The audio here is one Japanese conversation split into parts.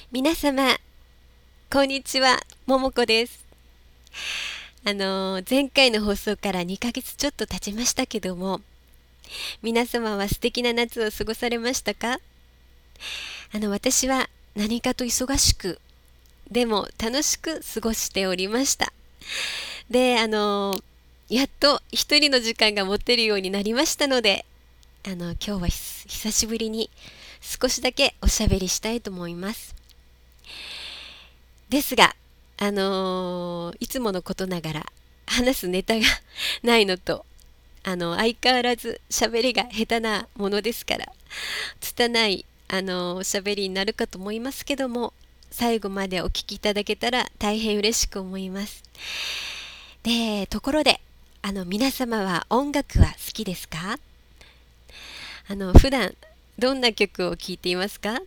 皆様、こんにちは、ももこです。前回の放送から2ヶ月ちょっと経ちましたけども、皆様は素敵な夏を過ごされましたか？私は何かと忙しく、でも楽しく過ごしておりました。で、やっと一人の時間が持てるようになりましたので、今日は久しぶりに少しだけおしゃべりしたいと思います。ですが、いつものことながら話すネタがないのと、相変わらず喋りが下手なものですから、拙い、おしゃべりになるかと思いますけども、最後までお聞きいただけたら大変嬉しく思います。で、ところで、皆様は音楽は好きですか？普段どんな曲を聴いていますか？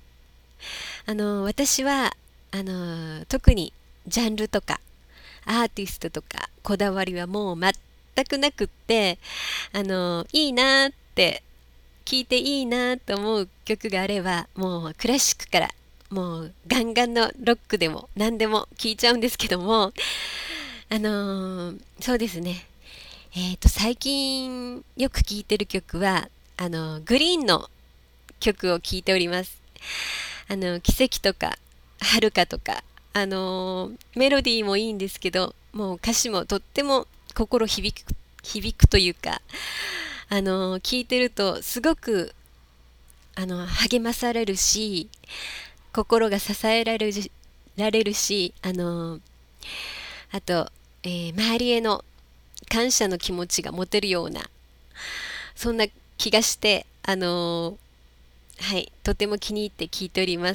私は特にジャンルとかアーティストとかこだわりはもう全くなくって、いいなーって聞いていいなと思う曲があれば、もうクラシックからもうガンガンのロックでも何でも聞いちゃうんですけども、そうですね。最近よく聞いてる曲はグリーンの曲を聴いております。奇跡とか遥かとか、メロディーもいいんですけど、もう歌詞もとっても心響くというか、聞いてるとすごく励まされるし、心が支えられるし、あと、周りへの感謝の気持ちが持てるような、そんな気がして、はい、とても気に入って聞いております。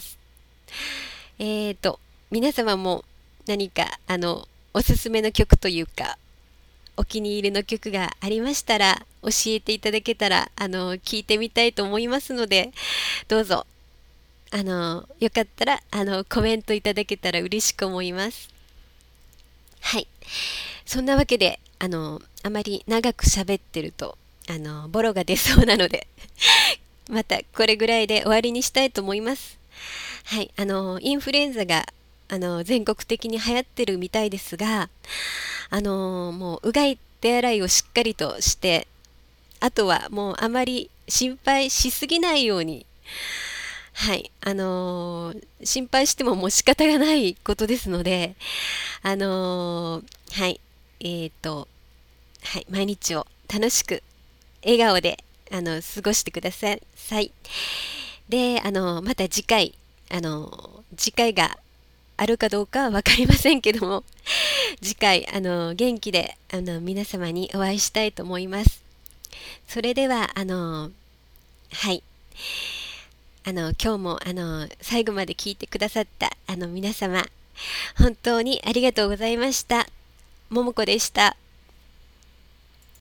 皆様も何かおすすめの曲というか、お気に入りの曲がありましたら教えていただけたら聞いてみたいと思いますので、どうぞよかったらコメントいただけたら嬉しく思います。はい、そんなわけであまり長く喋ってるとボロが出そうなのでまたこれぐらいで終わりにしたいと思います。はい、インフルエンザが全国的に流行ってるみたいですが、もううがい手洗いをしっかりとして、あとはもうあまり心配しすぎないように、はい、心配してももう仕方がないことですので、はい、はい、毎日を楽しく笑顔で過ごしてください。で、また次回があるかどうかは分かりませんけども、次回元気で皆様にお会いしたいと思います。それでははい、今日も最後まで聞いてくださった皆様、本当にありがとうございました。ももこでした。